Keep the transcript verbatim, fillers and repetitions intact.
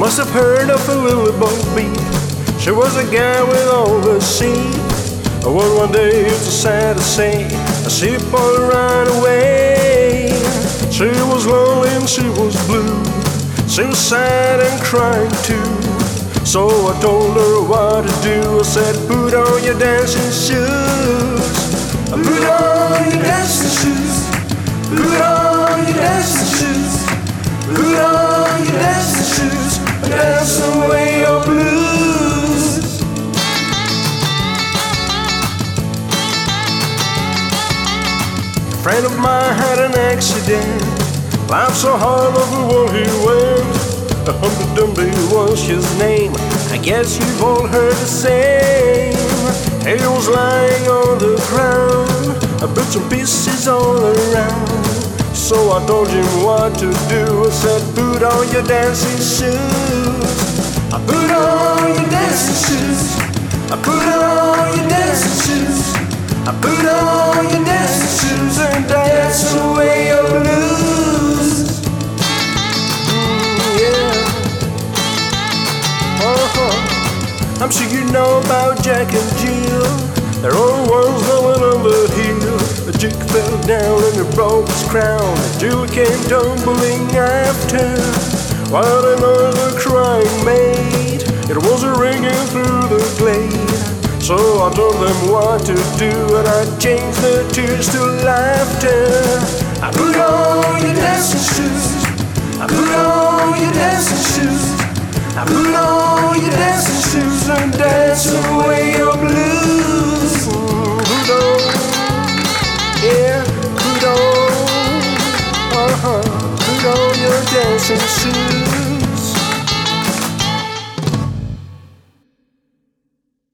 must have heard of a Willie Bo Beep. She was a gal with all the sea. Well, one day it's sad to say, she pulled right away. She was lonely and she was blue. She was sad and crying too. So I told her what to do. I said, put on your dancing shoes. Put on your dancing shoes. Put on your dancing shoes. Put on your dancing shoes. Dance away your blues. A friend of mine had an accident. Life so hard over what he went. A Humpty Dumpty was his name. I guess you've all heard the same. He was lying on the ground, bits and pieces all around. So I told him what to do. I said, put on your dancing shoes. I put on your dancing shoes. I put on your dancing shoes. I put on your dancing shoes and dance away your blues. Mm, yeah. Uh-huh. I'm sure you know about Jack and Jill. They're all ones going on the hill. Jack fell down and he broke his crown. Jill came tumbling after. What a noise the crying made. It was a ringing through the glade. So I told them what to do, and I changed the tears to laughter. I put on your dancing shoes. I put on your dancing shoes. I put on your dancing shoes and dance away your blues. Put on, yeah, put on, uh-huh, put on your dancing shoes.